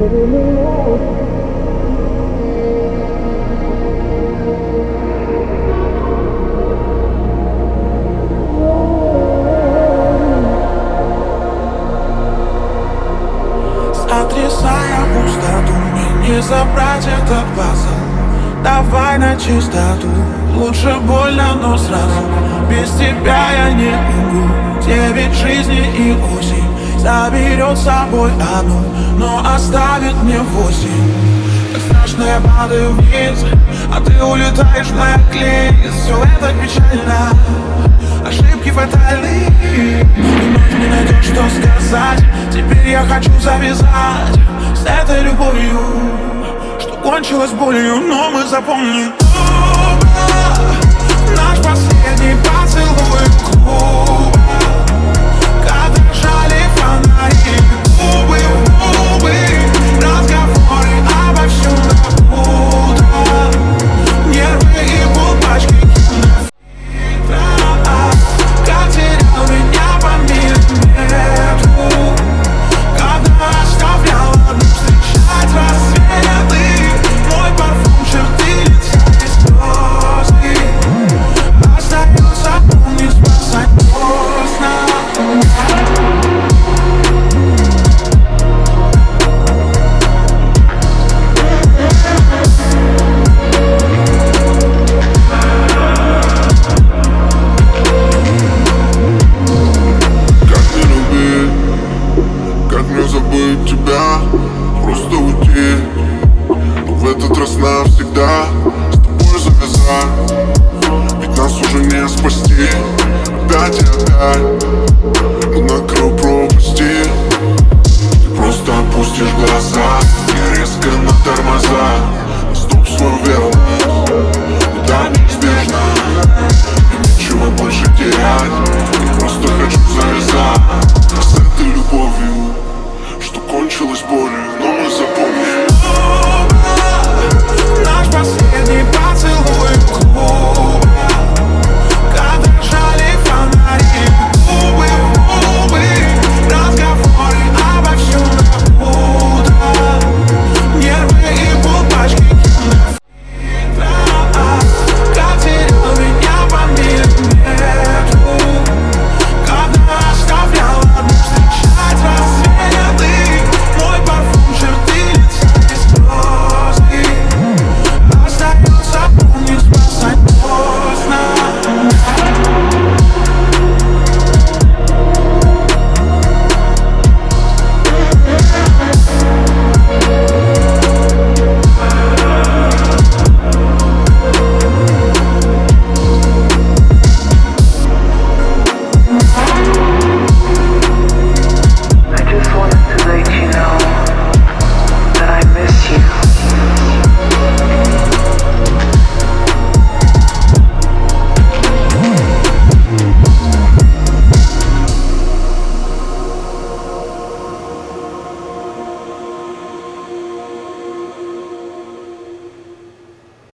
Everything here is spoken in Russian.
Сотрясая пустоту, мне не забрать этот пазл. Давай на чистоту, лучше больно, но сразу. Без тебя я не могу. 9 жизней и осень заберет с собой одну, но оставит мне 8. Как страшно я падаю вниз, а ты улетаешь в блэк-лист. Все это печально, ошибки фатальны. Вновь не найдешь, что сказать. Теперь я хочу завязать с этой любовью, что кончилось болью, но мы запомним.